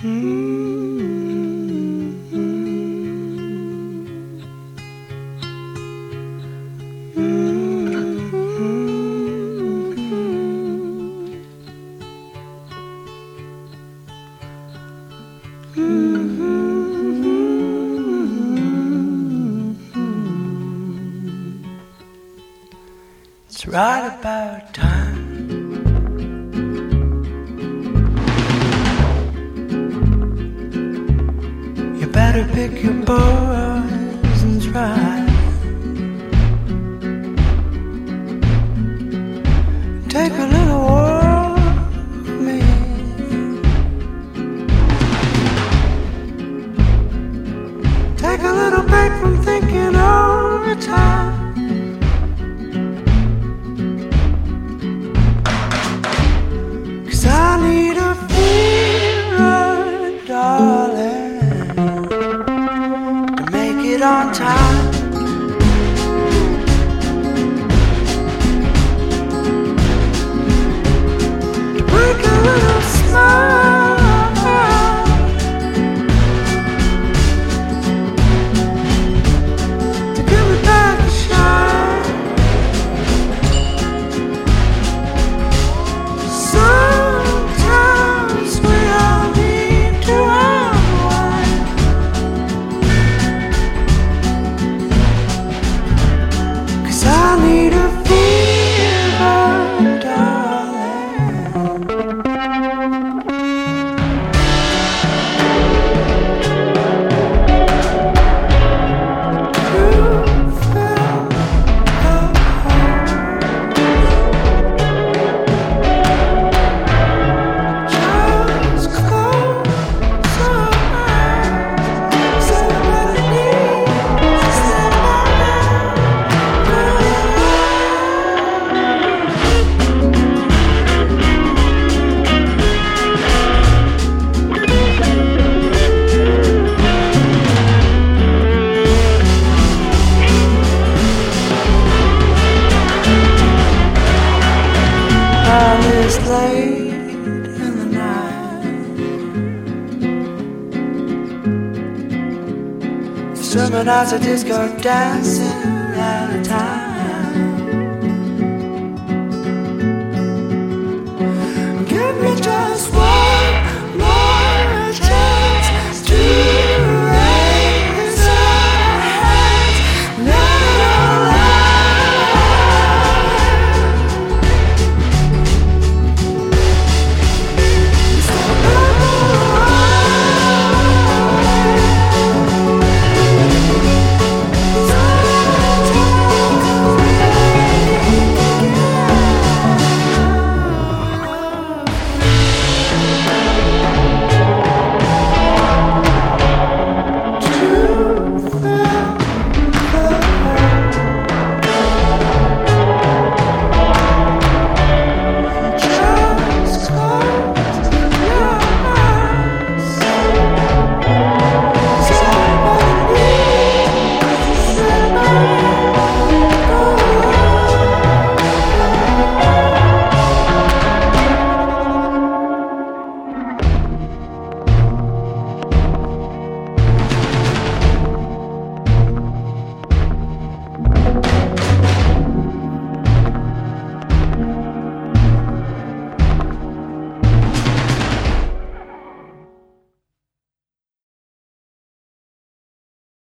It's right about time. You better pick your poisons right. Take a little walk with me. Take a little break from thinking all the time. I need a fever, darling, to make it on time. To break a little smile, to give me back a shine. I need a fever, darling, to fill the holes. Just close your eyes. Somebody needs to stand by. It's late in the night. Summer nights I just go dancing out of time.